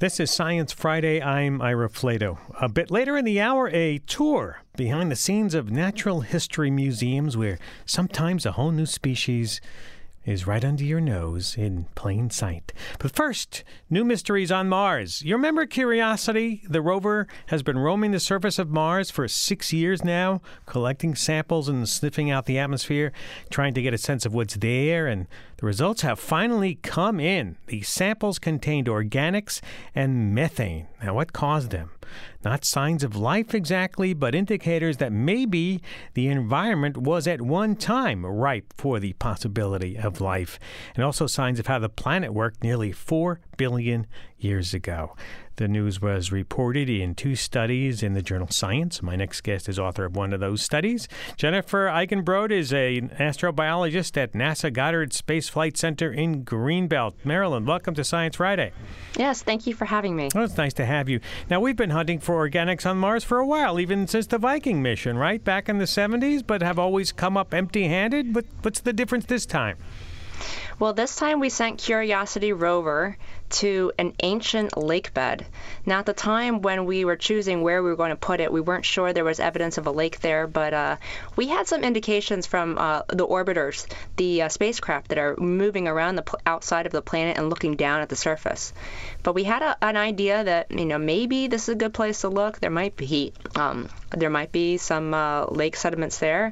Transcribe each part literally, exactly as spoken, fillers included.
This is Science Friday. I'm Ira Flato. A bit later in the hour, a tour behind the scenes of natural history museums where sometimes a whole new species is right under your nose in plain sight. But first, new mysteries on Mars. You remember Curiosity? The rover has been roaming the surface of Mars for six years now, collecting samples and sniffing out the atmosphere, trying to get a sense of what's there, and the results have finally come in. These samples contained organics and methane. Now, what caused them? Not signs of life exactly, but indicators that maybe the environment was at one time ripe for the possibility of life, and also signs of how the planet worked nearly four billion years ago. The news was reported in two studies in the journal Science. My next guest is author of one of those studies. Jennifer Eichenbrod is an astrobiologist at NASA Goddard Space Flight Center in Greenbelt, Maryland. Welcome to Science Friday. Yes, thank you for having me. Well, it's nice to have you. Now, we've been hunting for organics on Mars for a while, even since the Viking mission, right? Back in the seventies, but have always come up empty-handed. What, what's the difference this time? Well, this time we sent Curiosity rover to an ancient lake bed. Now, at the time when we were choosing where we were going to put it, we weren't sure there was evidence of a lake there, but uh, we had some indications from uh, the orbiters, the uh, spacecraft that are moving around the pl- outside of the planet and looking down at the surface. But we had a, an idea that, you know, maybe this is a good place to look. There might be um, there might be some uh, lake sediments there,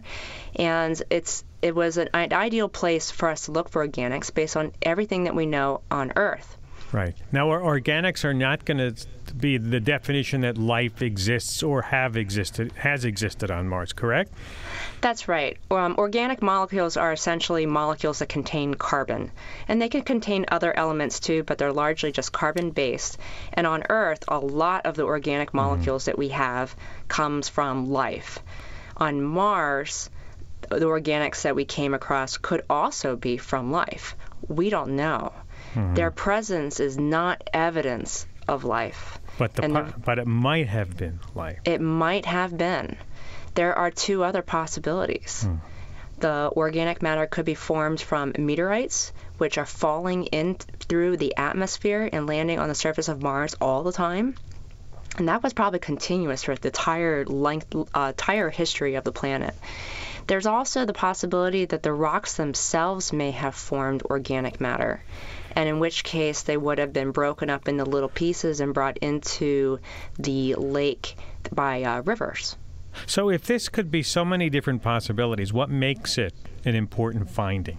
and it's it was an ideal place for us to look for organics based on everything that we know on Earth. Right. Now, our organics are not going to be the definition that life exists or have existed, has existed on Mars, correct? That's right. Um, organic molecules are essentially molecules that contain carbon. And they can contain other elements too, but they're largely just carbon-based. And on Earth, a lot of the organic molecules mm-hmm. that we have comes from life. On Mars, the organics that we came across could also be from life. We don't know. Mm-hmm. Their presence is not evidence of life. But the, po- but it might have been life. It might have been. There are two other possibilities. Mm. The organic matter could be formed from meteorites, which are falling in through the atmosphere and landing on the surface of Mars all the time. And that was probably continuous for the entire length, uh, entire history of the planet. There's also the possibility that the rocks themselves may have formed organic matter, and in which case they would have been broken up into little pieces and brought into the lake by uh, rivers. So if this could be so many different possibilities, what makes it an important finding?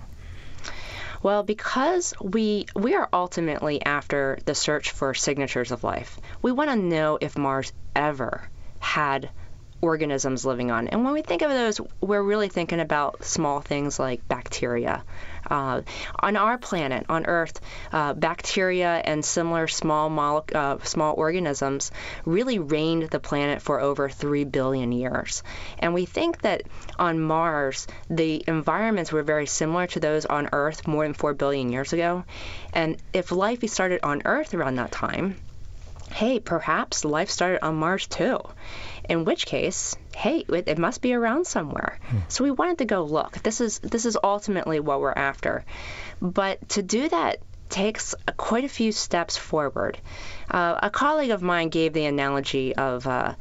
Well, because we we are ultimately after the search for signatures of life. We want to know if Mars ever had organisms living on. And when we think of those, we're really thinking about small things like bacteria. Uh, on our planet, on Earth, uh, bacteria and similar small mole- uh, small organisms really reigned the planet for over three billion years. And we think that on Mars, the environments were very similar to those on Earth more than four billion years ago. And if life started on Earth around that time, hey, perhaps life started on Mars too. In which case, hey, it, it must be around somewhere. Hmm. So we wanted to go look. This is this is ultimately what we're after. But to do that takes a, quite a few steps forward. Uh, a colleague of mine gave the analogy of uh,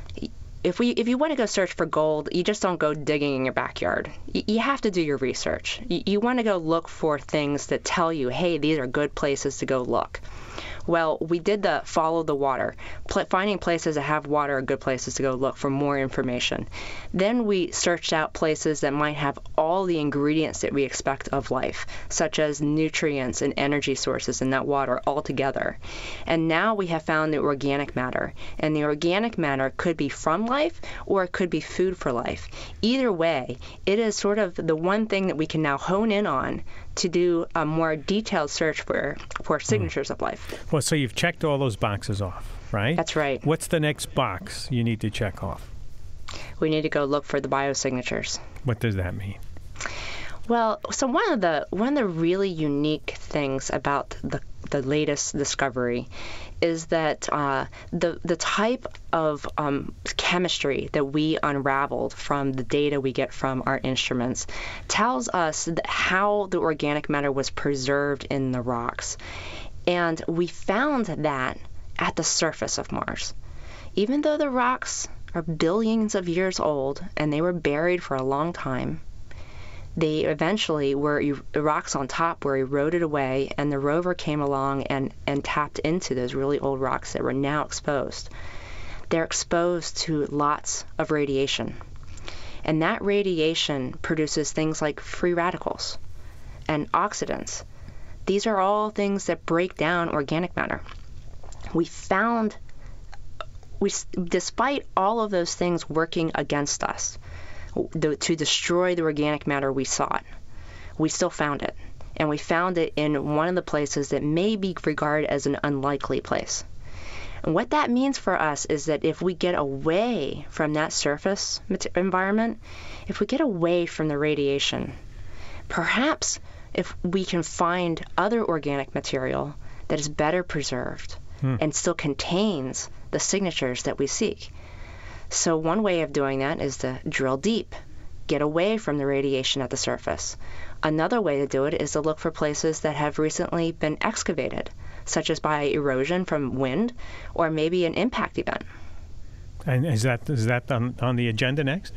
if we if you want to go search for gold, you just don't go digging in your backyard. Y- you have to do your research. Y- you want to go look for things that tell you, hey, these are good places to go look. Well, we did the follow the water. Pl- finding places that have water are good places to go look for more information. Then we searched out places that might have all the ingredients that we expect of life, such as nutrients and energy sources in that water all together. And now we have found the organic matter. And the organic matter could be from life or it could be food for life. Either way, it is sort of the one thing that we can now hone in on to do a more detailed search for, for signatures mm. of life. Well, so you've checked all those boxes off, right? That's right. What's the next box you need to check off? We need to go look for the biosignatures. What does that mean? Well, so one of the one of the really unique things about the the latest discovery is that uh, the the type of um, chemistry that we unraveled from the data we get from our instruments tells us that how the organic matter was preserved in the rocks. And we found that at the surface of Mars. Even though the rocks are billions of years old and they were buried for a long time, they eventually were, the rocks on top were eroded away, and the rover came along and, and tapped into those really old rocks that were now exposed. They're exposed to lots of radiation. And that radiation produces things like free radicals and oxidants. These are all things that break down organic matter. We found, we, despite all of those things working against us, the, to destroy the organic matter we sought, we still found it. And we found it in one of the places that may be regarded as an unlikely place. And what that means for us is that if we get away from that surface environment, if we get away from the radiation, perhaps if we can find other organic material that is better preserved hmm. and still contains the signatures that we seek. So one way of doing that is to drill deep, get away from the radiation at the surface. Another way to do it is to look for places that have recently been excavated, such as by erosion from wind or maybe an impact event. And is that is that on, on the agenda next?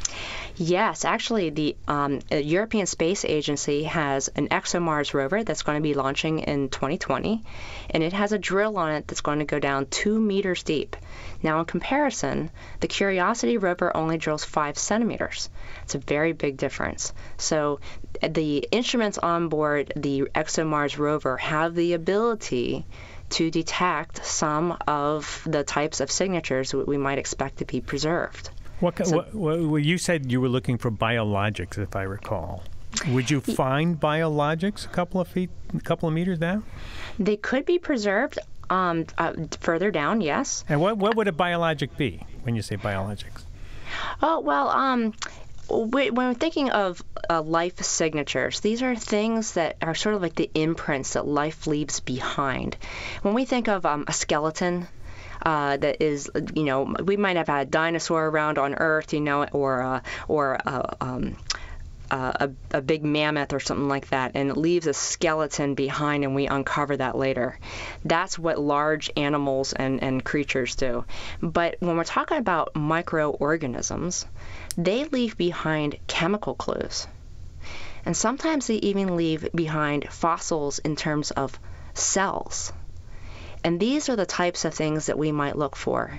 Yes, actually, the um, European Space Agency has an ExoMars rover that's going to be launching in twenty twenty, and it has a drill on it that's going to go down two meters deep. Now, in comparison, the Curiosity rover only drills five centimeters. It's a very big difference. So the instruments on board the ExoMars rover have the ability to detect some of the types of signatures we might expect to be preserved. What, so, what, what, you said you were looking for biologics, if I recall. Would you find biologics a couple of feet, a couple of meters down? They could be preserved um, uh, further down, yes. And what what would a biologic be when you say biologics? Oh, well, um, we, when we're thinking of uh, life signatures, these are things that are sort of like the imprints that life leaves behind. When we think of um, a skeleton, Uh, that is, you know, we might have had a dinosaur around on Earth, you know, or uh, or uh, um, uh, a, a big mammoth or something like that, and it leaves a skeleton behind, and we uncover that later. That's what large animals and, and creatures do. But when we're talking about microorganisms, they leave behind chemical clues. And sometimes they even leave behind fossils in terms of cells. And these are the types of things that we might look for.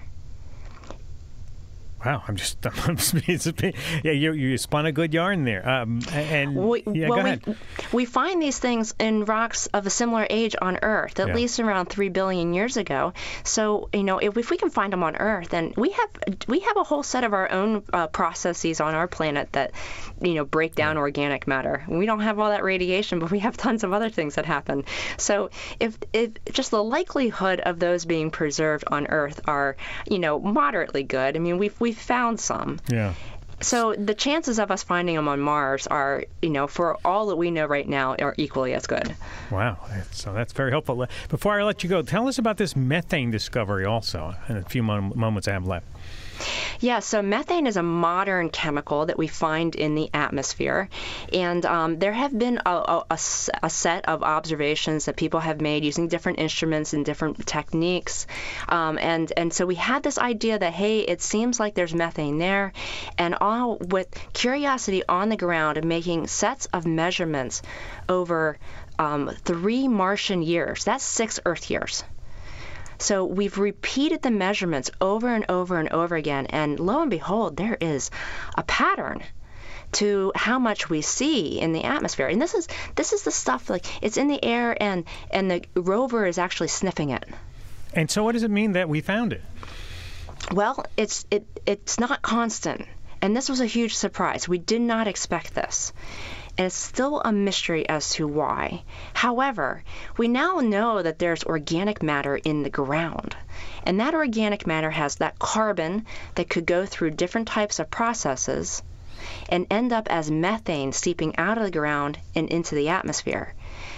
Wow, I'm just, I'm just yeah, you, you spun a good yarn there. Um, and we, yeah, well, go ahead. We, we find these things in rocks of a similar age on Earth, at yeah. least around three billion years ago. So, you know, if, if we can find them on Earth, then we have we have a whole set of our own uh, processes on our planet that, you know, break down yeah. organic matter. We don't have all that radiation, but we have tons of other things that happen. So, if, if just the likelihood of those being preserved on Earth are, you know, moderately good. I mean, we've we've found some. Yeah. So the chances of us finding them on Mars are, you know, for all that we know right now, are equally as good. Wow. So that's very helpful. Before I let you go, tell us about this methane discovery also in a few mom- moments I have left. Yeah, so methane is a modern chemical that we find in the atmosphere. And um, there have been a, a, a set of observations that people have made using different instruments and different techniques. Um, and, and so we had this idea that, hey, it seems like there's methane there. And all with Curiosity on the ground and making sets of measurements over um, three Martian years, that's six Earth years. So we've repeated the measurements over and over and over again, and lo and behold, there is a pattern to how much we see in the atmosphere. And this is this is the stuff, like, it's in the air, and and the rover is actually sniffing it. And so what does it mean that we found it? Well, it's it it's not constant. And this was a huge surprise. We did not expect this. And it's still a mystery as to why. However, we now know that there's organic matter in the ground. And that organic matter has that carbon that could go through different types of processes and end up as methane seeping out of the ground and into the atmosphere.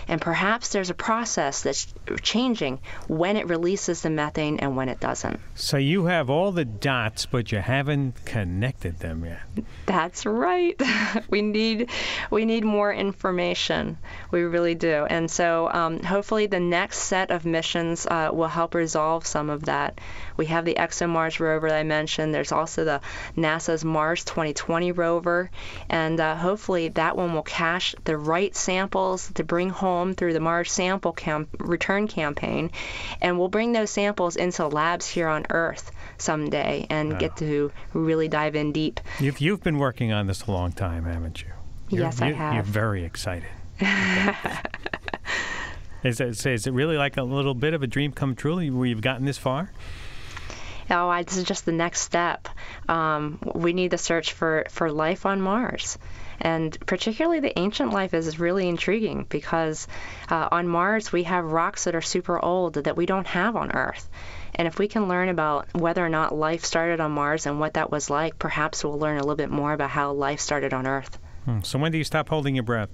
And perhaps there's a process that's changing when it releases the methane and when it doesn't. So you have all the dots, but you haven't connected them yet. That's right. we need we need more information. We really do. And so um, hopefully the next set of missions uh, will help resolve some of that. We have the ExoMars rover that I mentioned. There's also the NASA's Mars twenty twenty rover. And uh, hopefully that one will cache the right samples to bring home through the Mars sample camp- return campaign. And we'll bring those samples into labs here on Earth someday and wow. get to really dive in deep. You've, you've been working on this a long time, haven't you? You're, yes, I you, have. You're very excited. is, it, is it really like a little bit of a dream come true where you've gotten this far? Oh, I, this is just the next step. Um, we need to search for, for life on Mars. And particularly the ancient life is really intriguing because uh, on Mars we have rocks that are super old that we don't have on Earth. And if we can learn about whether or not life started on Mars and what that was like, perhaps we'll learn a little bit more about how life started on Earth. Hmm. So when do you stop holding your breath?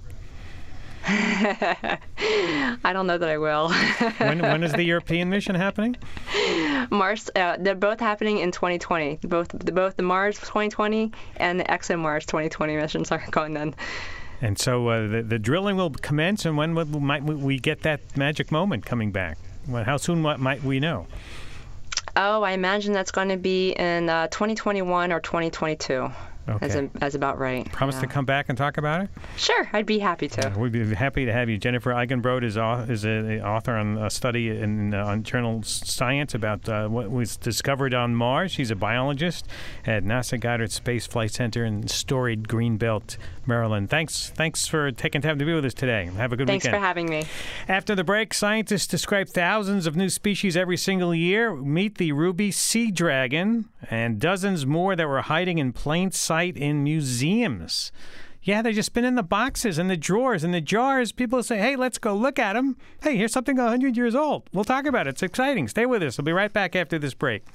I don't know that I will. when when is the European mission happening? Mars. Uh, they're both happening in twenty twenty. Both the, both the Mars twenty twenty and the ExoMars twenty twenty missions are going then. And so uh, the the drilling will commence. And when will, might we get that magic moment coming back? Well, how soon what might we know? Oh, I imagine that's going to be in uh, twenty twenty-one or twenty twenty-two. Okay. As, a, as about right. Promise yeah. to come back and talk about it? Sure, I'd be happy to. Yeah, we'd be happy to have you. Jennifer Eigenbrod is, au- is an author on a study in uh, on journal Science about uh, what was discovered on Mars. She's a biologist at NASA Goddard Space Flight Center in storied Greenbelt, Maryland. Thanks thanks for taking time to be with us today. Have a good Thanks weekend. Thanks for having me. After the break, scientists describe thousands of new species every single year. Meet the ruby sea dragon and dozens more that were hiding in plain sight in museums. Yeah, they've just been in the boxes and the drawers and the jars. People say, hey, let's go look at them. Hey, here's something one hundred years old. We'll talk about it. It's exciting. Stay with us. We'll be right back after this break.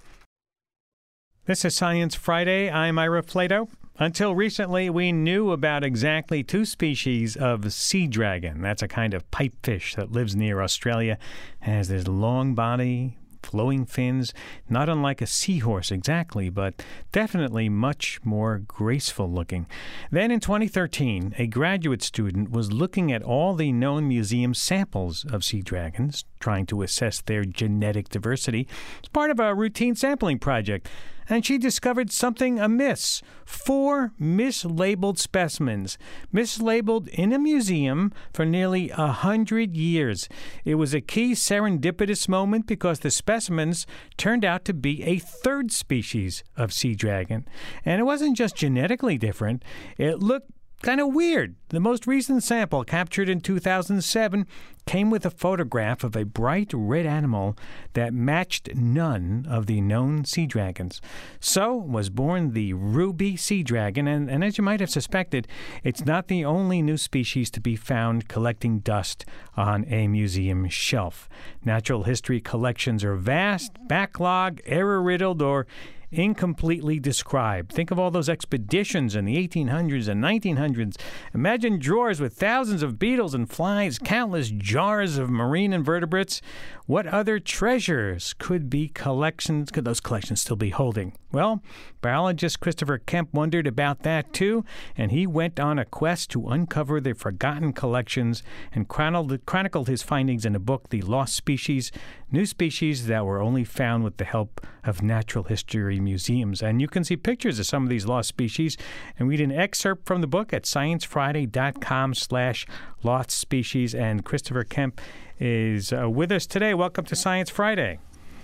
This is Science Friday. I'm Ira Flato. Until recently, we knew about exactly two species of sea dragon. That's a kind of pipefish that lives near Australia, has this long body, flowing fins, not unlike a seahorse exactly, but definitely much more graceful looking. Then in twenty thirteen, a graduate student was looking at all the known museum samples of sea dragons, trying to assess their genetic diversity. It's part of a routine sampling project. And she discovered something amiss. Four mislabeled specimens, mislabeled in a museum for nearly a hundred years. It was a key serendipitous moment because the specimens turned out to be a third species of sea dragon. And it wasn't just genetically different. It looked kind of weird. The most recent sample, captured in two thousand seven, came with a photograph of a bright red animal that matched none of the known sea dragons. So was born the ruby sea dragon, and, and as you might have suspected, it's not the only new species to be found collecting dust on a museum shelf. Natural history collections are vast, backlogged, error-riddled, or incompletely described. Think of all those expeditions in the eighteen hundreds and nineteen hundreds. Imagine drawers with thousands of beetles and flies, countless jars of marine invertebrates. What other treasures could be collections, could those collections still be holding? Well, biologist Christopher Kemp wondered about that too, and he went on a quest to uncover the forgotten collections and chronicled, chronicled his findings in a book, The Lost Species, New Species That Were Only Found with the Help of Natural History Museums. And you can see pictures of some of these lost species and read an excerpt from the book at sciencefriday.com slash lost species. And Christopher Kemp is uh, with us today. Welcome to Science Friday.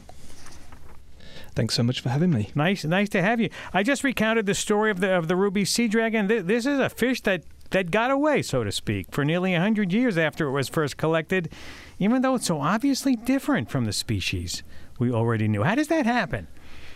Thanks so much for having me. Nice, nice to have you. I just recounted the story of the of the ruby sea dragon. This is a fish that, that got away, so to speak, for nearly one hundred years after it was first collected, even though it's so obviously different from the species we already knew. How does that happen?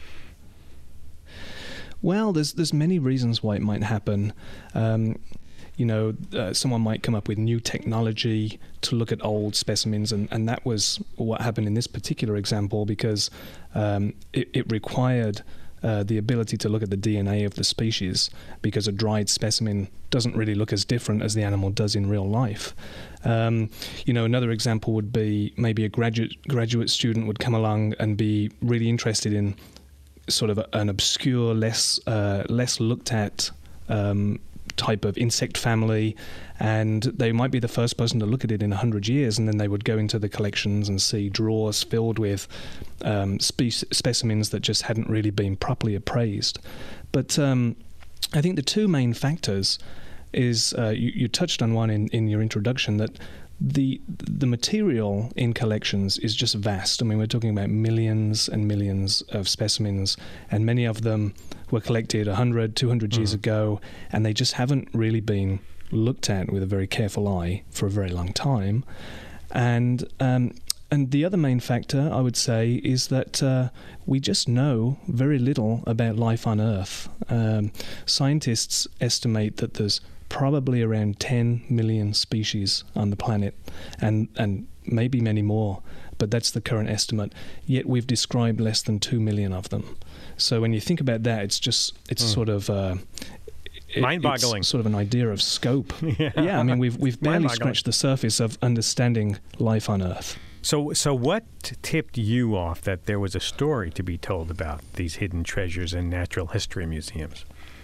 Well, there's there's many reasons why it might happen. Um, you know, uh, someone might come up with new technology to look at old specimens, and, and that was what happened in this particular example because um, it, it required uh, the ability to look at the D N A of the species, because a dried specimen doesn't really look as different as the animal does in real life. Um, you know, another example would be maybe a graduate graduate student would come along and be really interested in sort of a, an obscure, less uh, less looked at um, type of insect family, and they might be the first person to look at it in a hundred years, and then they would go into the collections and see drawers filled with um, spe- specimens that just hadn't really been properly appraised. But um, I think the two main factors is, uh, you, you touched on one in, in your introduction, that the the material in collections is just vast. I mean, we're talking about millions and millions of specimens, and many of them were collected one hundred, two hundred years Mm. ago, and they just haven't really been looked at with a very careful eye for a very long time. And um, and the other main factor, I would say, is that uh, we just know very little about life on Earth. Um, scientists estimate that there's probably around ten million species on the planet, and and maybe many more, but that's the current estimate. Yet we've described less than two million of them. So when you think about that, it's just it's mm. sort of uh, it, mind-boggling. It's sort of an idea of scope. yeah. yeah, I mean we've we've barely scratched the surface of understanding life on Earth. So, so what tipped you off that there was a story to be told about these hidden treasures in natural history museums?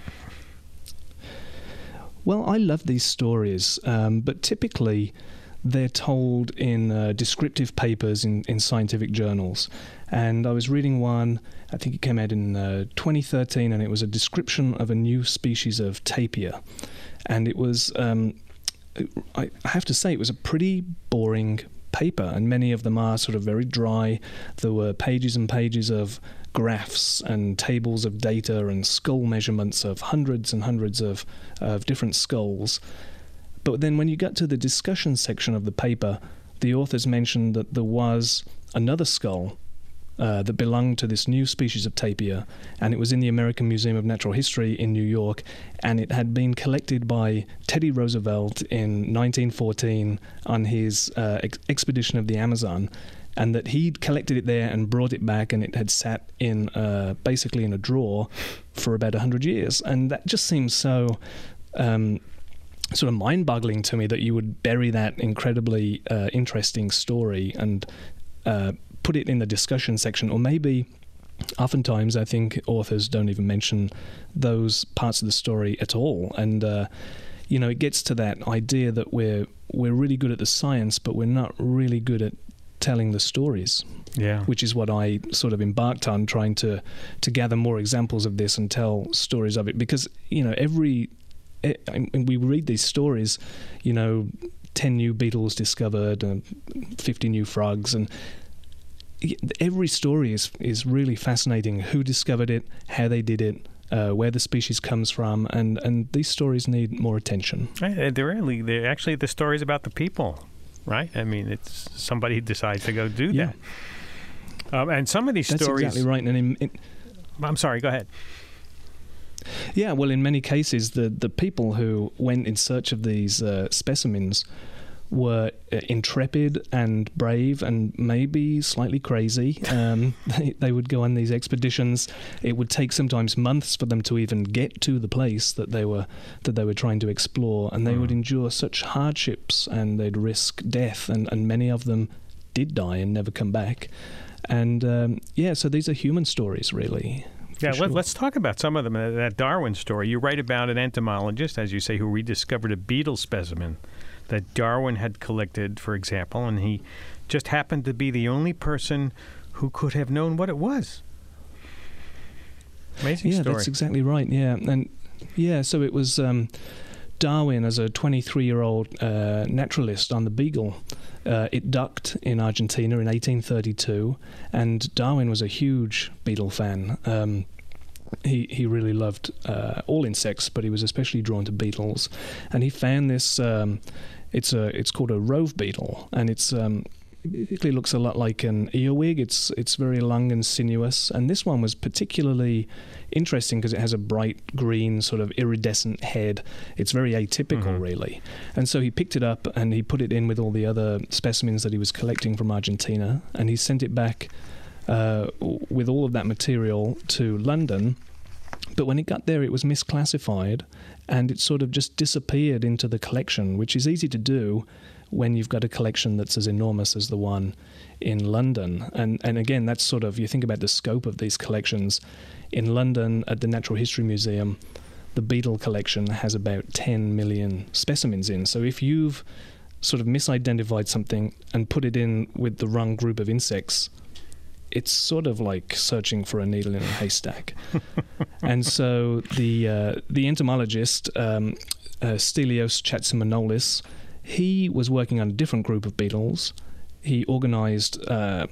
Well, I love these stories, um, but typically they're told in uh, descriptive papers in, in scientific journals. And I was reading one, I think it came out in uh, twenty thirteen, and it was a description of a new species of tapir. And it was, um, I have to say, it was a pretty boring paper, and many of them are sort of very dry. There were pages and pages of graphs and tables of data and skull measurements of hundreds and hundreds of, of different skulls. But then when you got to the discussion section of the paper, the authors mentioned that there was another skull uh, that belonged to this new species of tapir, and it was in the American Museum of Natural History in New York, and it had been collected by Teddy Roosevelt in nineteen fourteen on his uh, ex- expedition of the Amazon, and that he'd collected it there and brought it back, and it had sat in uh, basically in a drawer for about one hundred years. And that just seems so um, sort of mind-boggling to me, that you would bury that incredibly uh, interesting story and uh, put it in the discussion section. Or maybe oftentimes I think authors don't even mention those parts of the story at all. And uh, you know, it gets to that idea that we're we're really good at the science, but we're not really good at telling the stories. Yeah. Which is what I sort of embarked on, trying to to gather more examples of this and tell stories of it. Because, you know, every and we read these stories, you know, ten new beetles discovered and fifty new frogs, and every story is is really fascinating. Who discovered it, how they did it, uh, where the species comes from, and, and these stories need more attention. Right. They're really, they're actually the stories about the people, right? I mean, it's somebody decides to go do yeah. that. Um, and some of these That's stories... exactly right. And in, in, I'm sorry, go ahead. Yeah, well, in many cases, the, the people who went in search of these uh, specimens were uh, intrepid and brave and maybe slightly crazy. Um, they, they would go on these expeditions. It would take sometimes months for them to even get to the place that they were that they were trying to explore, and they mm. would endure such hardships, and they'd risk death, and, and many of them did die and never come back. And um, yeah, so these are human stories, really. Yeah, sure. let, let's talk about some of them. Uh, that Darwin story. You write about an entomologist, as you say, who rediscovered a beetle specimen that Darwin had collected, for example, and he just happened to be the only person who could have known what it was. Amazing yeah, story. Yeah, that's exactly right. Yeah, and yeah, so it was um, Darwin as a twenty-three-year-old uh, naturalist on the Beagle. Uh, it ducked in Argentina in eighteen thirty-two, and Darwin was a huge beetle fan. Um, he he really loved uh, all insects, but he was especially drawn to beetles. And he found this. Um, it's a it's called a rove beetle, and it's um, it basically looks a lot like an earwig. It's it's very long and sinuous, and this one was particularly interesting because it has a bright green sort of iridescent head. It's very atypical, mm-hmm. really. And so he picked it up and he put it in with all the other specimens that he was collecting from Argentina, and he sent it back uh, with all of that material to London. But when it got there, it was misclassified, and it sort of just disappeared into the collection, which is easy to do when you've got a collection that's as enormous as the one in London. And and again, that's sort of, you think about the scope of these collections. In London, at the Natural History Museum, the beetle collection has about ten million specimens in. So if you've sort of misidentified something and put it in with the wrong group of insects, it's sort of like searching for a needle in a haystack. And so the uh, the entomologist, um, uh, Stelios Chatsimanolis, he was working on a different group of beetles. He organized uh,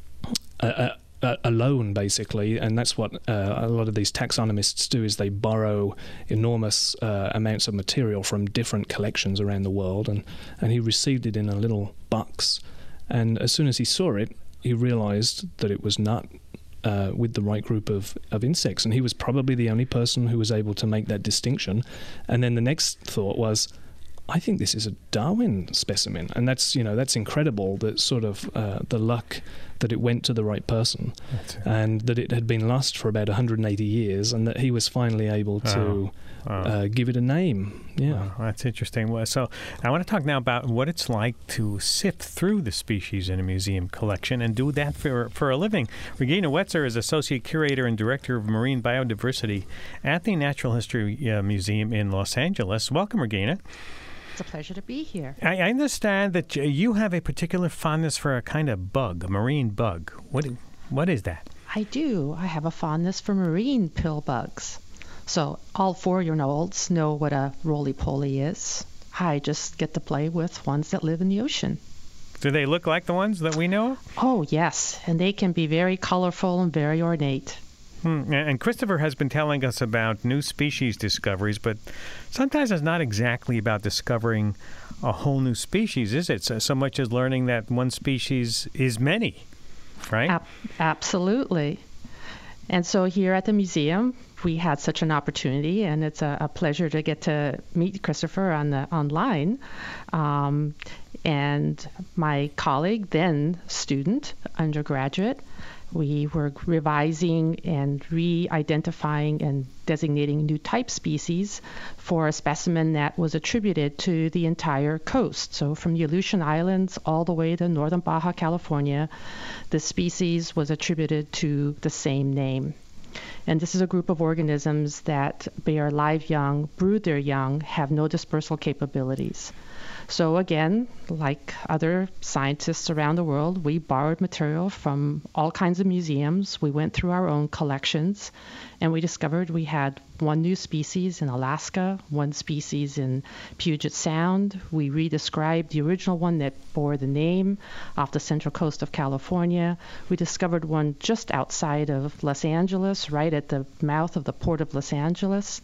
a, a, a loan, basically, and that's what uh, a lot of these taxonomists do, is they borrow enormous uh, amounts of material from different collections around the world, and, and he received it in a little box. And as soon as he saw it, he realized that it was not uh, with the right group of, of insects, and he was probably the only person who was able to make that distinction. And then the next thought was, I think this is a Darwin specimen, and that's, you know, that's incredible, that sort of uh, the luck that it went to the right person, and that it had been lost for about one hundred eighty years, and that he was finally able to oh. Oh. Uh, give it a name. Yeah, oh, that's interesting. Well, so I want to talk now about what it's like to sift through the species in a museum collection and do that for for a living. Regina Wetzer is Associate Curator and Director of Marine Biodiversity at the Natural History uh, Museum in Los Angeles. Welcome, Regina. It's a pleasure to be here. I understand that you have a particular fondness for a kind of bug, a marine bug. What what is that? I do. I have a fondness for marine pill bugs. So all four-year-olds know what a roly-poly is. I just get to play with ones that live in the ocean. Do they look like the ones that we know? Oh, yes. And they can be very colorful and very ornate. Hmm. And Christopher has been telling us about new species discoveries, but sometimes it's not exactly about discovering a whole new species, is it? So, so much as learning that one species is many, right? Ab- absolutely. And so here at the museum, we had such an opportunity, and it's a, a pleasure to get to meet Christopher on the online. Um, and my colleague, then student, undergraduate, we were revising and re-identifying and designating new type species for a specimen that was attributed to the entire coast. So from the Aleutian Islands all the way to northern Baja California, the species was attributed to the same name. And this is a group of organisms that bear live young, brood their young, have no dispersal capabilities. So again, like other scientists around the world, we borrowed material from all kinds of museums. We went through our own collections, and we discovered we had one new species in Alaska, one species in Puget Sound. We redescribed the original one that bore the name off the central coast of California. We discovered one just outside of Los Angeles, right at the mouth of the port of Los Angeles,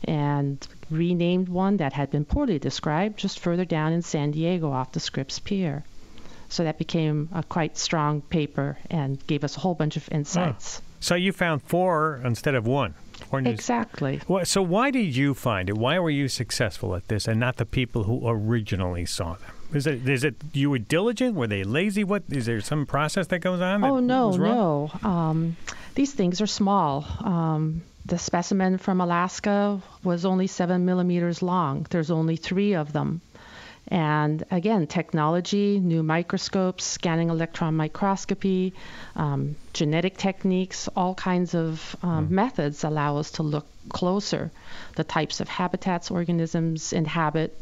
and renamed one that had been poorly described just further down in San Diego off the Scripps Pier. So that became a quite strong paper and gave us a whole bunch of insights. Oh. So you found four instead of one. Four news. Exactly. Well, so why did you find it? Why were you successful at this and not the people who originally saw them? Is it is it you were diligent? Were they lazy? What is there some process that goes on? That oh no, was wrong? no. Um, these things are small. Um, the specimen from Alaska was only seven millimeters long. There's only three of them. And again, technology, new microscopes, scanning electron microscopy, um, genetic techniques, all kinds of um, mm. methods allow us to look closer, the types of habitats organisms inhabit.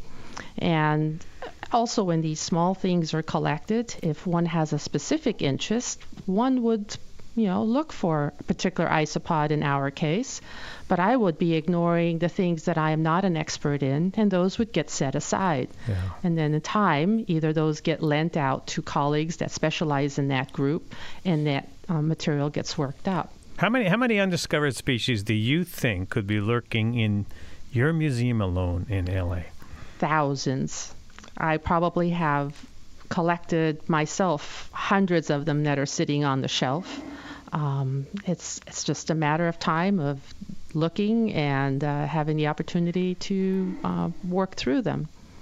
And also when these small things are collected, if one has a specific interest, one would you know, look for a particular isopod in our case, but I would be ignoring the things that I am not an expert in, and those would get set aside. Yeah. And then in time, either those get lent out to colleagues that specialize in that group, and that um, material gets worked out. How many how many undiscovered species do you think could be lurking in your museum alone in L A? Thousands. I probably have collected myself hundreds of them that are sitting on the shelf. Um, it's it's just a matter of time of looking and uh, having the opportunity to uh, work through them.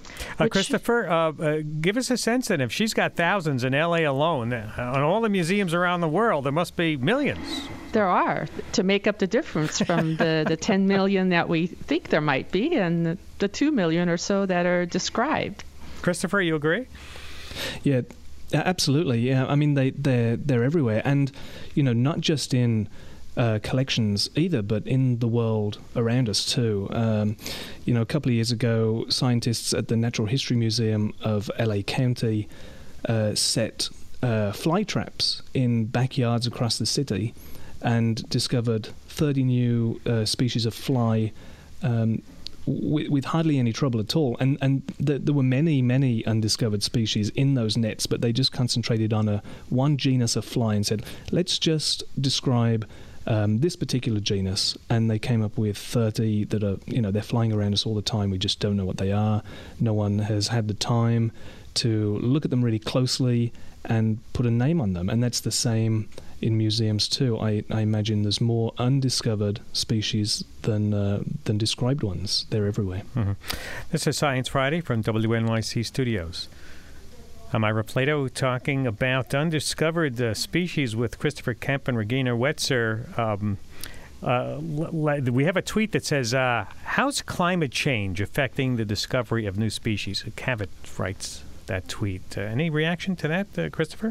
Uh, Which- Christopher, uh, uh, give us a sense then. If she's got thousands in L A alone, uh, on all the museums around the world, there must be millions. There are, to make up the difference from the, the ten million that we think there might be and the, the two million or so that are described. Christopher, you agree? Yeah, absolutely. Yeah, I mean they they're they're everywhere, and you know, not just in uh, collections either, but in the world around us too. Um, you know, a couple of years ago, scientists at the Natural History Museum of L A County uh, set uh, fly traps in backyards across the city, and discovered thirty new uh, species of fly. Um, With, with hardly any trouble at all, and and th- there were many many undiscovered species in those nets, but they just concentrated on a one genus of fly and said, let's just describe um, this particular genus, and they came up with thirty that are, you know, they're flying around us all the time. We just don't know what they are. No one has had the time to look at them really closely and put a name on them, and that's the same in museums too. I, I imagine there's more undiscovered species than uh, than described ones. They're everywhere. Mm-hmm. This is Science Friday from W N Y C Studios. I'm Ira Plato talking about undiscovered uh, species with Christopher Kemp and Regina Wetzer. Um, uh, l- l- we have a tweet that says, uh, how's climate change affecting the discovery of new species? Cavett writes that tweet. Uh, any reaction to that, uh, Christopher?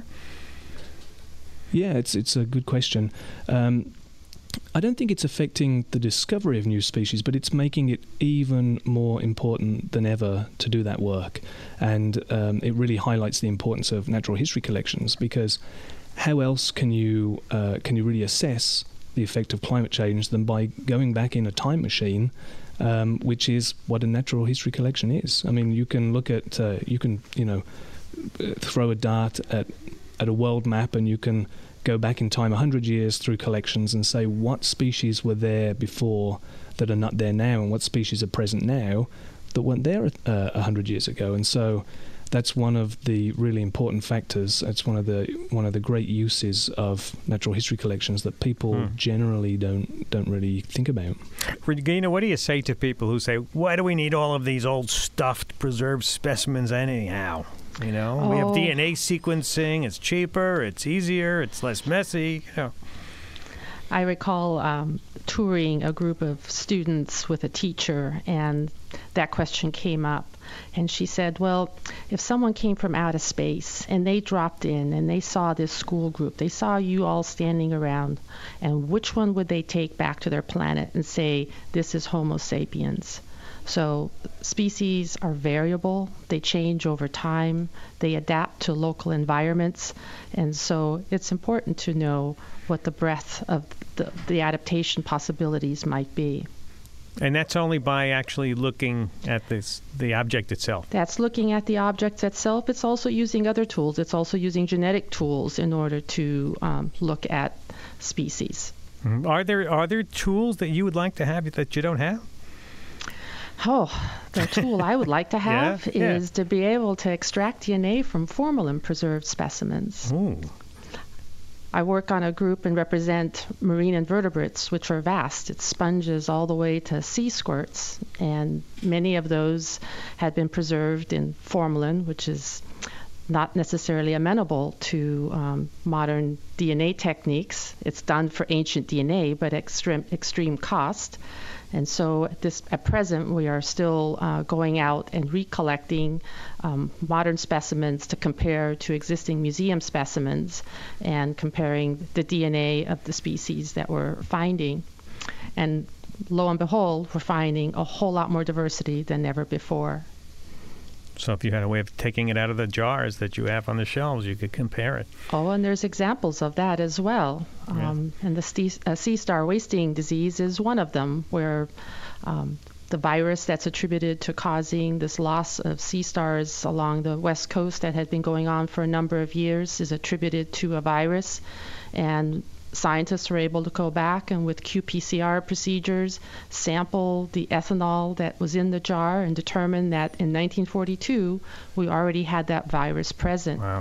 Yeah, it's it's a good question. Um, I don't think it's affecting the discovery of new species, but it's making it even more important than ever to do that work. And um, it really highlights the importance of natural history collections, because how else can you uh, can you really assess the effect of climate change than by going back in a time machine, um, which is what a natural history collection is. I mean, you can look at uh, you can you know throw a dart at at a world map, and you can go back in time one hundred years through collections and say what species were there before that are not there now, and what species are present now that weren't there uh, one hundred years ago. And so that's one of the really important factors. It's one of the one of the great uses of natural history collections that people hmm. generally don't don't really think about. Regina, what do you say to people who say, why do we need all of these old stuffed preserved specimens anyhow? You know, oh. we have D N A sequencing. It's cheaper. It's easier. It's less messy. You know. I recall um, touring a group of students with a teacher, and that question came up. And she said, well, if someone came from outer space and they dropped in and they saw this school group, they saw you all standing around, and which one would they take back to their planet and say, this is Homo sapiens? So species are variable, they change over time, they adapt to local environments, and so it's important to know what the breadth of the, the adaptation possibilities might be. And that's only by actually looking at this, the object itself. That's looking at the object itself. It's also using other tools. It's also using genetic tools in order to um, look at species. Mm-hmm. Are there are there tools that you would like to have that you don't have? Oh, the tool I would like to have yeah, is yeah. to be able to extract D N A from formalin-preserved specimens. Ooh. I work on a group and represent marine invertebrates, which are vast. It's sponges all the way to sea squirts, and many of those had been preserved in formalin, which is not necessarily amenable to um, modern D N A techniques. It's done for ancient D N A, but extreme extreme cost. And so at, this, at present, we are still uh, going out and recollecting um, modern specimens to compare to existing museum specimens and comparing the D N A of the species that we're finding. And lo and behold, we're finding a whole lot more diversity than ever before. So if you had a way of taking it out of the jars that you have on the shelves, you could compare it. Oh, and there's examples of that as well. Yeah. Um, and the sea, uh, sea star wasting disease is one of them, where um, the virus that's attributed to causing this loss of sea stars along the west coast that had been going on for a number of years is attributed to a virus. And scientists were able to go back and with Q P C R procedures sample the ethanol that was in the jar and determine that in nineteen forty-two we already had that virus present. Wow.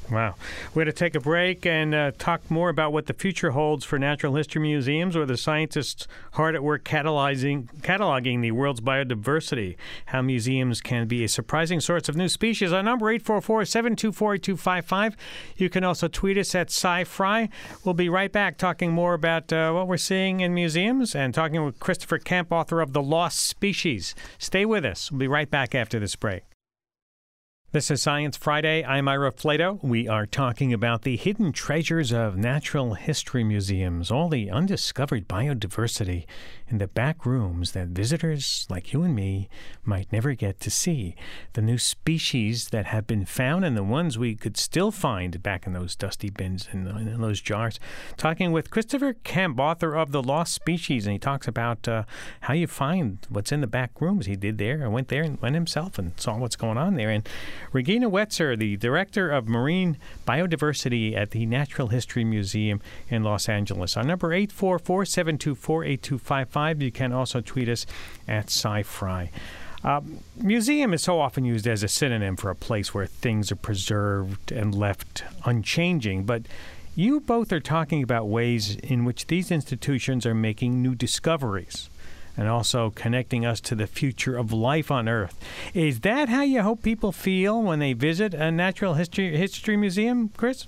Wow. We're going to take a break and uh, talk more about what the future holds for natural history museums, where the scientists hard at work cataloging, cataloging the world's biodiversity, how museums can be a surprising source of new species. Our number, eight four four, seven two four, eight two five five. You can also tweet us at SciFri. We'll be right back talking more about uh, what we're seeing in museums and talking with Christopher Kemp, author of The Lost Species. Stay with us. We'll be right back after this break. This is Science Friday. I'm Ira Flato. We are talking about the hidden treasures of natural history museums, all the undiscovered biodiversity in the back rooms that visitors like you and me might never get to see. The new species that have been found and the ones we could still find back in those dusty bins and in, in those jars. Talking with Christopher Kemp, author of The Lost Species, and he talks about uh, how you find what's in the back rooms. He did there. I went there and went himself and saw what's going on there. And Regina Wetzer, the Director of Marine Biodiversity at the Natural History Museum in Los Angeles. Our number, eight four four, seven two four, eight two five five. You can also tweet us at SciFri. Uh, museum is so often used as a synonym for a place where things are preserved and left unchanging, but you both are talking about ways in which these institutions are making new discoveries and also connecting us to the future of life on Earth. Is that how you hope people feel when they visit a natural history history museum, Chris?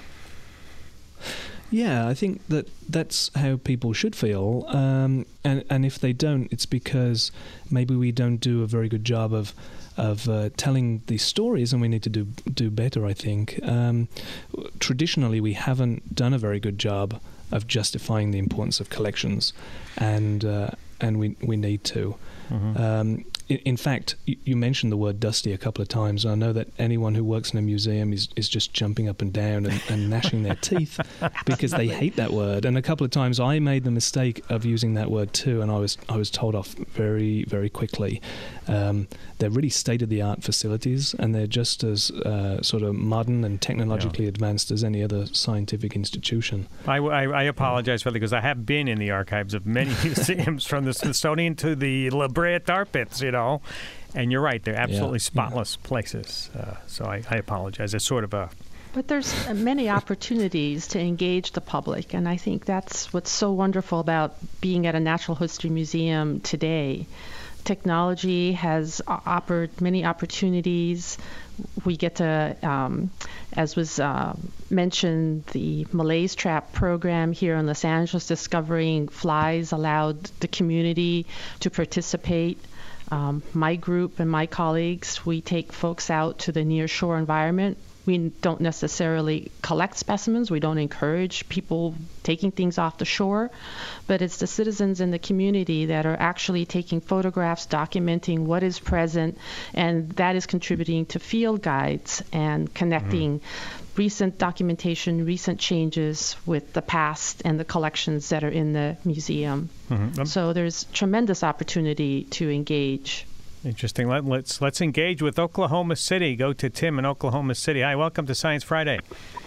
Yeah, I think that that's how people should feel, um, and and if they don't, it's because maybe we don't do a very good job of of uh, telling these stories, and we need to do do better. I think um, traditionally we haven't done a very good job of justifying the importance of collections, and uh, and we we need to. Mm-hmm. Um, in, in fact, you, you mentioned the word dusty a couple of times. I know that anyone who works in a museum is, is just jumping up and down and, and gnashing their teeth because they hate that word. And a couple of times I made the mistake of using that word too, and I was I was told off very, very quickly. Um, they're really state-of-the-art facilities, and they're just as uh, sort of modern and technologically yeah. advanced as any other scientific institution. I, I, I apologize for that because I have been in the archives of many museums, from the Smithsonian to the La Brea Tar Pits, you know, and you're right, they're absolutely yeah, spotless yeah. places. Uh, so I, I apologize. It's sort of a... But there's many opportunities to engage the public, and I think that's what's so wonderful about being at a natural history museum today. Technology has offered many opportunities. We get to, um, as was uh, mentioned, the Malaise Trap program here in Los Angeles, Discovering Flies, allowed the community to participate. Um, my group and my colleagues, we take folks out to the near-shore environment. We don't necessarily collect specimens. We don't encourage people taking things off the shore, but it's the citizens in the community that are actually taking photographs, documenting what is present, and that is contributing to field guides and connecting mm-hmm. recent documentation, recent changes with the past and the collections that are in the museum. Mm-hmm. So there's tremendous opportunity to engage. Interesting. Let, let's let's engage with Oklahoma City. Go to Tim in Oklahoma City. Hi, welcome to Science Friday.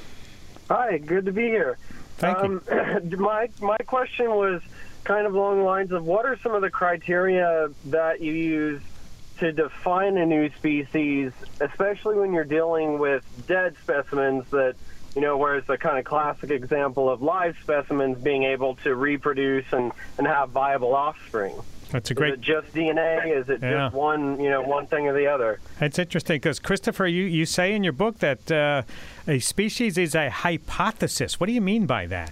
Hi, good to be here. Thank um, you. My my question was kind of along the lines of, what are some of the criteria that you use to define a new species, especially when you're dealing with dead specimens that, you know, whereas the kind of classic example of live specimens being able to reproduce and, and have viable offspring? That's a great. Is it just D N A? Is it yeah. just one, you know, one thing or the other? That's interesting because, Christopher, you, you say in your book that uh, a species is a hypothesis. What do you mean by that?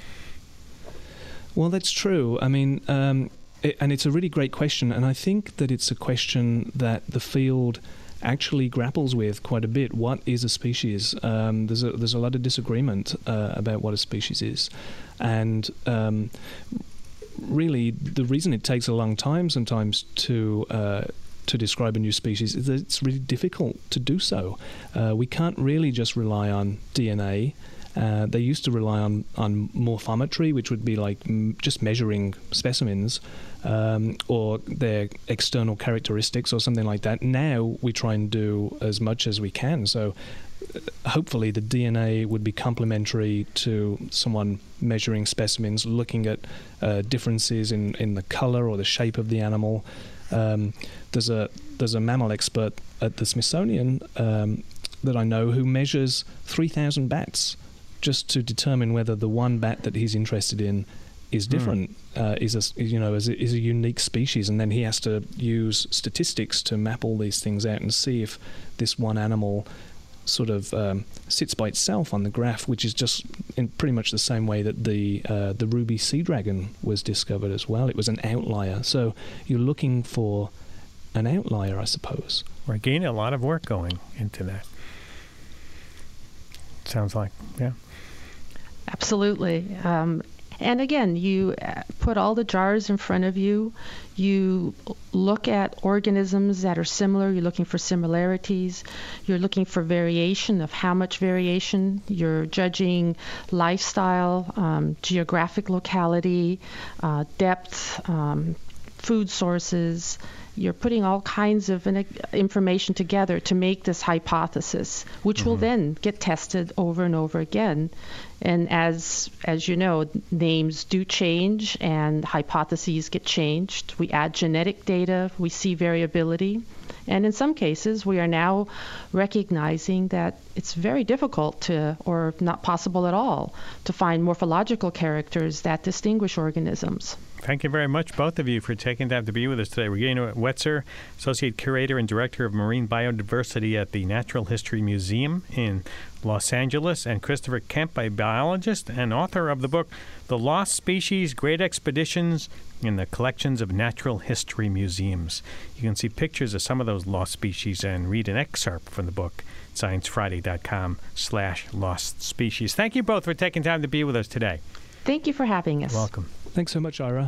Well, that's true. I mean, um, it, and it's a really great question, and I think that it's a question that the field actually grapples with quite a bit. What is a species? Um, there's a there's a lot of disagreement uh, about what a species is, and um, really, the reason it takes a long time sometimes to uh, to describe a new species is that it's really difficult to do so. Uh, we can't really just rely on D N A. Uh, they used to rely on, on morphometry, which would be like m- just measuring specimens um, or their external characteristics or something like that. Now we try and do as much as we can. So hopefully the D N A would be complementary to someone measuring specimens, looking at uh, differences in, in the color or the shape of the animal. Um, there's a there's a mammal expert at the Smithsonian, um, that I know who measures three thousand bats just to determine whether the one bat that he's interested in is different, mm. uh, is a you know is a, is a unique species, and then he has to use statistics to map all these things out and see if this one animal sort of um, sits by itself on the graph, which is just in pretty much the same way that the uh, the ruby sea dragon was discovered as well. It was an outlier, so you're looking for an outlier, I suppose. We're getting a lot of work going into that. Sounds like, yeah. Absolutely. Um, and again, you put all the jars in front of you. You look at organisms that are similar. You're looking for similarities. You're looking for variation, of how much variation. You're judging lifestyle, um, geographic locality, uh, depth, um, food sources. You're putting all kinds of information together to make this hypothesis, which mm-hmm. will then get tested over and over again. And as as you know, names do change and hypotheses get changed. We add genetic data, we see variability. And in some cases, we are now recognizing that it's very difficult to, or not possible at all, to find morphological characters that distinguish organisms. Thank you very much, both of you, for taking time to be with us today. Regina Wetzer, Associate Curator and Director of Marine Biodiversity at the Natural History Museum in Los Angeles, and Christopher Kemp, a biologist and author of the book, The Lost Species, Great Expeditions in the Collections of Natural History Museums. You can see pictures of some of those lost species and read an excerpt from the book, science friday dot com slash lost species. Thank you both for taking time to be with us today. Thank you for having us. Welcome. Thanks so much, Ira.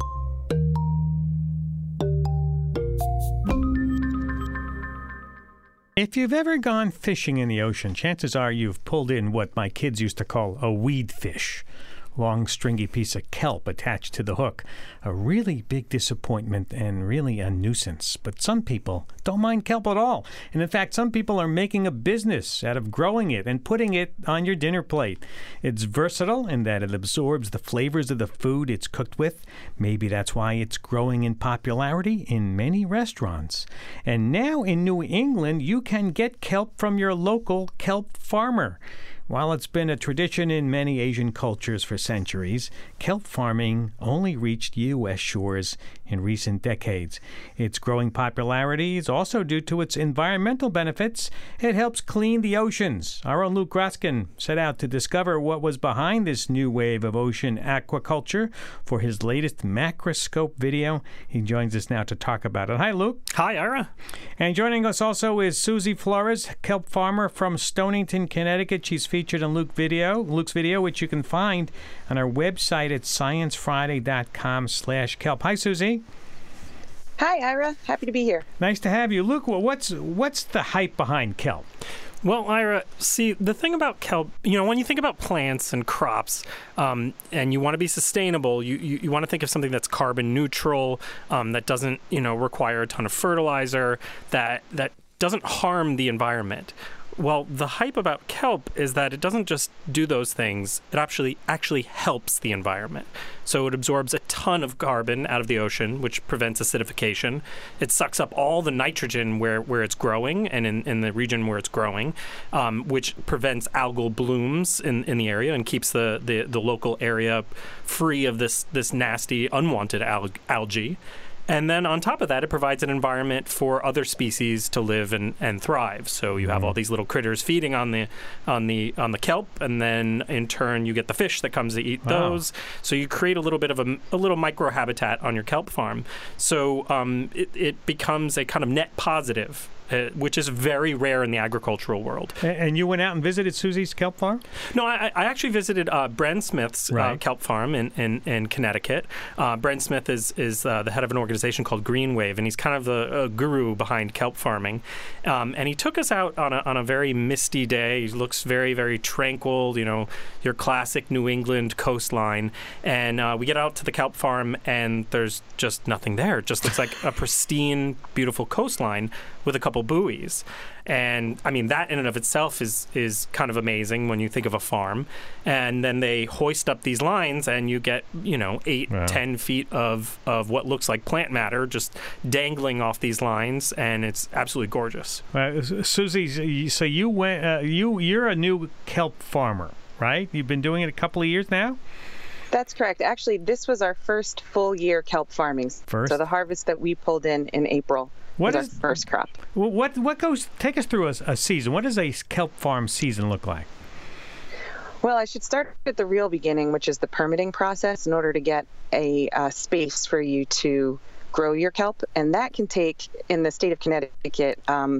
If you've ever gone fishing in the ocean, chances are you've pulled in what my kids used to call a weed fish. Long, stringy piece of kelp attached to the hook. A really big disappointment and really a nuisance. But some people don't mind kelp at all. And in fact, some people are making a business out of growing it and putting it on your dinner plate. It's versatile in that it absorbs the flavors of the food it's cooked with. Maybe that's why it's growing in popularity in many restaurants. And now in New England, you can get kelp from your local kelp farmer. While it's been a tradition in many Asian cultures for centuries, kelp farming only reached U S shores in recent decades. Its growing popularity is also due to its environmental benefits. It helps clean the oceans. Our own Luke Groskin set out to discover what was behind this new wave of ocean aquaculture for his latest Macroscope video. He joins us now to talk about it. Hi, Luke. Hi, Ira. And joining us also is Susie Flores, kelp farmer from Stonington, Connecticut. She's featured in Luke video, Luke's video, which you can find on our website at science friday dot com slash kelp. Hi, Susie. Hi, Ira. Happy to be here. Nice to have you. Luke, what's what's the hype behind kelp? Well, Ira, see, the thing about kelp, you know, when you think about plants and crops, um, and you want to be sustainable, you, you, you want to think of something that's carbon neutral, um, that doesn't, you know, require a ton of fertilizer, that that doesn't harm the environment. Well, the hype about kelp is that it doesn't just do those things. It actually actually helps the environment. So it absorbs a ton of carbon out of the ocean, which prevents acidification. It sucks up all the nitrogen where, where it's growing and in, in the region where it's growing, um, which prevents algal blooms in, in the area and keeps the, the, the local area free of this, this nasty, unwanted al- algae. And then on top of that, it provides an environment for other species to live and, and thrive. So you have all these little critters feeding on the on the on the kelp, and then in turn you get the fish that comes to eat wow. those. So you create a little bit of a, a little microhabitat on your kelp farm. So um, it, it becomes a kind of net positive. Uh, which is very rare in the agricultural world. And you went out and visited Susie's kelp farm? No, I, I actually visited uh, Bren Smith's right. uh, kelp farm in, in, in Connecticut. Uh, Bren Smith is, is uh, the head of an organization called Green Wave, and he's kind of the uh, guru behind kelp farming. Um, and he took us out on a, on a very misty day. He looks very, very tranquil, you know, your classic New England coastline. And uh, we get out to the kelp farm, and there's just nothing there. It just looks like a pristine, beautiful coastline with a couple couple buoys. And I mean, that in and of itself is is kind of amazing when you think of a farm. And then they hoist up these lines, and you get, you know, eight, wow. ten feet of, of what looks like plant matter just dangling off these lines, and it's absolutely gorgeous. Uh, Susie, so you went, uh, you you're a new kelp farmer, right? You've been doing it a couple of years now? That's correct. Actually, this was our first full year kelp farming. First? So the harvest that we pulled in in April what was is, our first crop. What what goes? Take us through a, a season. What does a kelp farm season look like? Well, I should start at the real beginning, which is the permitting process in order to get a uh, space for you to grow your kelp. And that can take, in the state of Connecticut, um,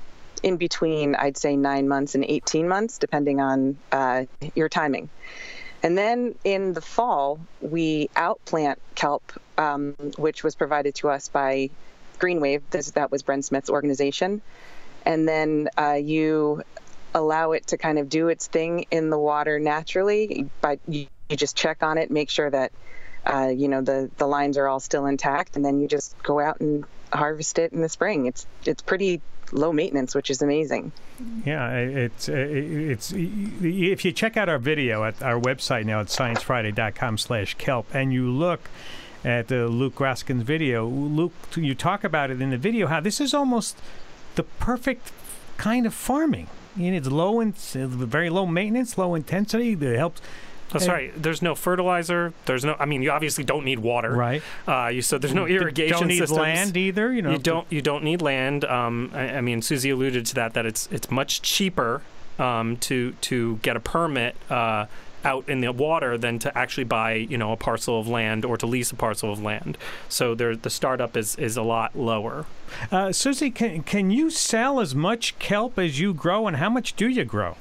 in between, I'd say, nine months and eighteen months, depending on uh, your timing. And then in the fall, we outplant kelp, um, which was provided to us by Greenwave. This, that was Bren Smith's organization. And then uh, you allow it to kind of do its thing in the water naturally. But you, you just check on it, make sure that uh, you know the, the lines are all still intact, and then you just go out and harvest it in the spring. It's it's pretty low maintenance, which is amazing. Yeah, it's it's if you check out our video at our website now at science friday dot com slash kelp, and you look at uh, Luke Raskin's video, Luke, you talk about it in the video how this is almost the perfect kind of farming. You know, it's low and very low maintenance, low intensity. That helps. That's right. There's no fertilizer. There's no. I mean, you obviously don't need water. Right. Uh, you so there's no irrigation don't need systems. land either. You know. You don't. You don't need land. Um, I, I mean, Susie alluded to that. That it's it's much cheaper um, to to get a permit uh, out in the water than to actually buy, you know, a parcel of land or to lease a parcel of land. So there, the startup is is a lot lower. Uh, Susie, can can you sell as much kelp as you grow, and how much do you grow?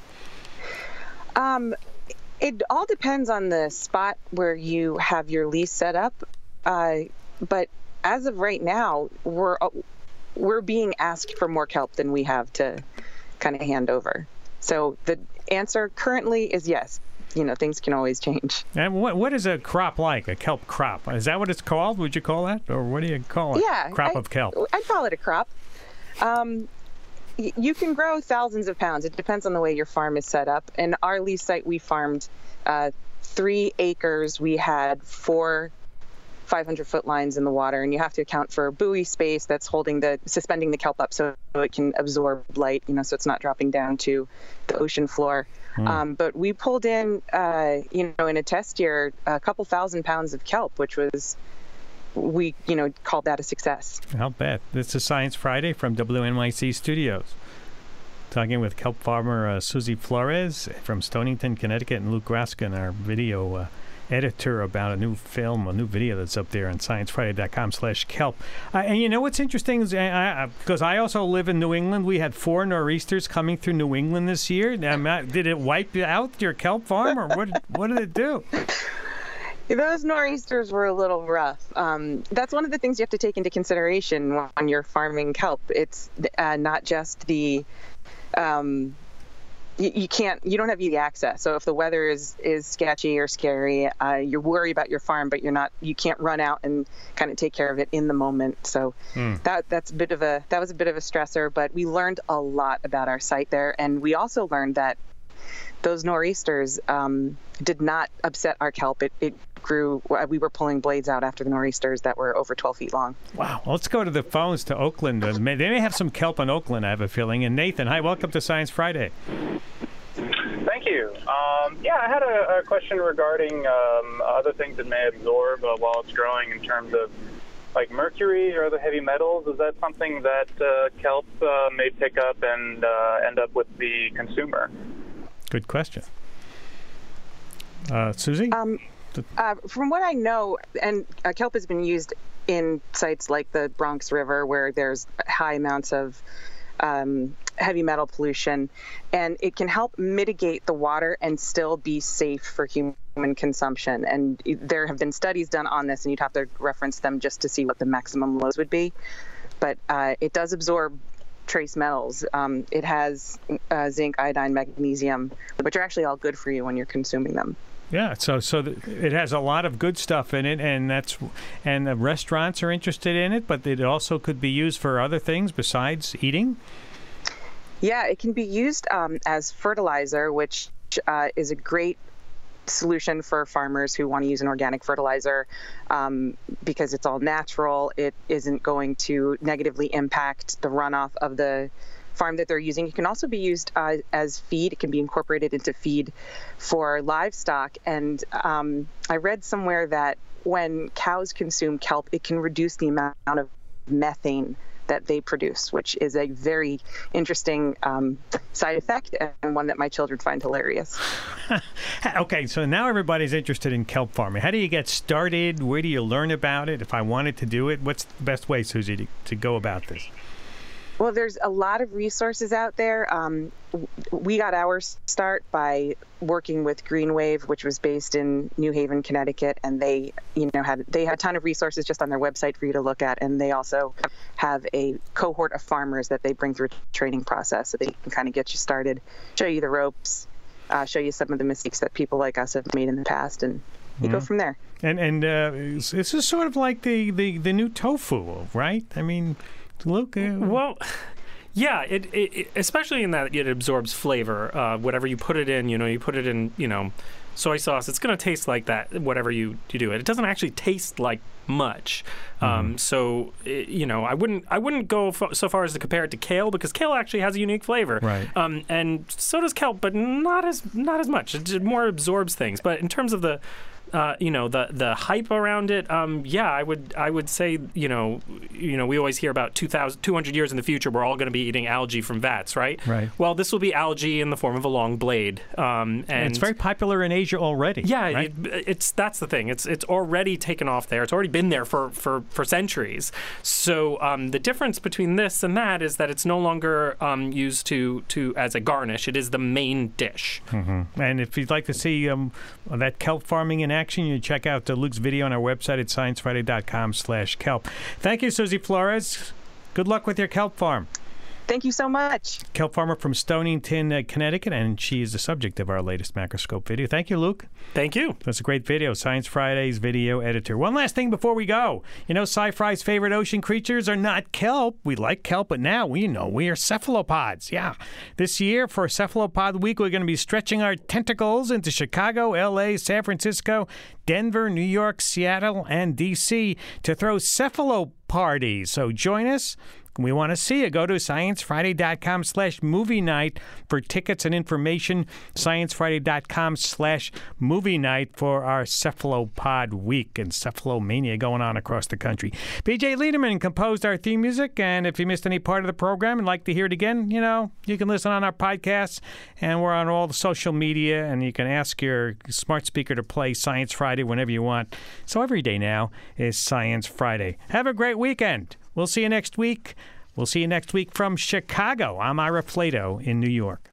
Um. It all depends on the spot where you have your lease set up, uh, but as of right now, we're we're being asked for more kelp than we have to kind of hand over. So the answer currently is yes. You know, things can always change. And what what is a crop like? A kelp crop? Is that what it's called? Would you call that, or what do you call it? Yeah, crop I, of kelp. I'd call it a crop. Um, You can grow thousands of pounds. It depends on the way your farm is set up. And our lease site, we farmed uh, three acres. We had four five hundred foot lines in the water, and you have to account for buoy space that's holding the, suspending the kelp up so it can absorb light, you know, so it's not dropping down to the ocean floor. Mm. Um, but we pulled in, uh, you know, in a test year, a couple thousand pounds of kelp, which was, we, you know, called that a success. I'll bet. This is Science Friday from W N Y C Studios. Talking with kelp farmer uh, Susie Flores from Stonington, Connecticut, and Luke Raskin, our video uh, editor, about a new film, a new video that's up there on science friday dot com slash kelp. Uh, and you know what's interesting is, because I, I, I also live in New England, we had four nor'easters coming through New England this year. Um, did it wipe out your kelp farm, or what, what did it do? Those nor'easters were a little rough. Um, that's one of the things you have to take into consideration when you're farming kelp. It's uh, not just the, um, you, you can't, you don't have easy access. So if the weather is, is sketchy or scary, uh, you're worried about your farm, but you're not, you can't run out and kind of take care of it in the moment. So mm. that that's a bit of a, that was a bit of a stressor, but we learned a lot about our site there. And we also learned that those nor'easters um, did not upset our kelp. It, it grew. We were pulling blades out after the nor'easters that were over twelve feet long. Wow. Well, let's go to the phones to Oakland. They may have some kelp in Oakland, I have a feeling. And Nathan, hi, welcome to Science Friday. Thank you. Um, yeah, I had a, a question regarding um, other things that may absorb uh, while it's growing in terms of like mercury or other heavy metals. Is that something that uh, kelp uh, may pick up and uh, end up with the consumer? Good question. Uh, Susie? Um, uh, from what I know, and uh, kelp has been used in sites like the Bronx River where there's high amounts of um, heavy metal pollution, and it can help mitigate the water and still be safe for human consumption. And there have been studies done on this, and you'd have to reference them just to see what the maximum lows would be. But uh, it does absorb trace metals. Um, it has uh, zinc, iodine, magnesium, which are actually all good for you when you're consuming them. Yeah, so so th- it has a lot of good stuff in it, and that's and the restaurants are interested in it, but it also could be used for other things besides eating. Yeah, it can be used um, as fertilizer, which uh, is a great solution for farmers who want to use an organic fertilizer um, because it's all natural. It isn't going to negatively impact the runoff of the farm that they're using. It can also be used uh, as feed. It can be incorporated into feed for livestock. And um, I read somewhere that when cows consume kelp, it can reduce the amount of methane that they produce, which is a very interesting um, side effect and one that my children find hilarious. Okay, so now everybody's interested in kelp farming. How do you get started? Where do you learn about it? If I wanted to do it, what's the best way, Susie, to, to go about this? Well, there's a lot of resources out there. Um, we got our start by working with Green Wave, which was based in New Haven, Connecticut, and they, you know, had they had a ton of resources just on their website for you to look at, and they also have a cohort of farmers that they bring through a training process, so they can kind of get you started, show you the ropes, uh, show you some of the mistakes that people like us have made in the past, and you mm-hmm. go from there. And and uh, this is sort of like the, the, the new tofu, right? I mean. Look, uh, well, yeah, it, it, it especially in that it absorbs flavor. Uh, whatever you put it in, you know, you put it in, you know, soy sauce. It's going to taste like that. Whatever you, you do it, it doesn't actually taste like much. Mm-hmm. Um, so it, you know, I wouldn't I wouldn't go f- so far as to compare it to kale because kale actually has a unique flavor. Right. Um, and so does kelp, but not as not as much. It just more absorbs things. But in terms of the Uh, you know, the the hype around it. Um, yeah, I would I would say you know you know we always hear about two thousand, two hundred years in the future we're all going to be eating algae from vats, right? Right. Well, this will be algae in the form of a long blade, um, and, and it's very popular in Asia already. Yeah, right? it, it's that's the thing. It's it's already taken off there. It's already been there for for, for centuries. So um, the difference between this and that is that it's no longer um, used to to as a garnish. It is the main dish. Mm-hmm. And if you'd like to see um, that kelp farming in action, you check out uh, Luke's video on our website at science friday dot com slash kelp. Thank you, Susie Flores. Good luck with your kelp farm. Thank you so much. Kelp farmer from Stonington, uh, Connecticut, and she is the subject of our latest Macroscope video. Thank you, Luke. Thank you. That's a great video. Science Friday's video editor. One last thing before we go. You know, Sci-Fri's favorite ocean creatures are not kelp. We like kelp, but now we know we are cephalopods. Yeah. This year, for Cephalopod Week, we're going to be stretching our tentacles into Chicago, L A, San Francisco, Denver, New York, Seattle, and D C to throw cephaloparties. So join us. We want to see you. Go to science friday dot com slash movie night for tickets and information. science friday dot com slash movie night for our Cephalopod Week and Cephalomania going on across the country. B J Liederman composed our theme music, and if you missed any part of the program and like to hear it again, you know, you can listen on our podcasts, and we're on all the social media, and you can ask your smart speaker to play Science Friday whenever you want. So every day now is Science Friday. Have a great weekend. We'll see you next week. We'll see you next week from Chicago. I'm Ira Flato in New York.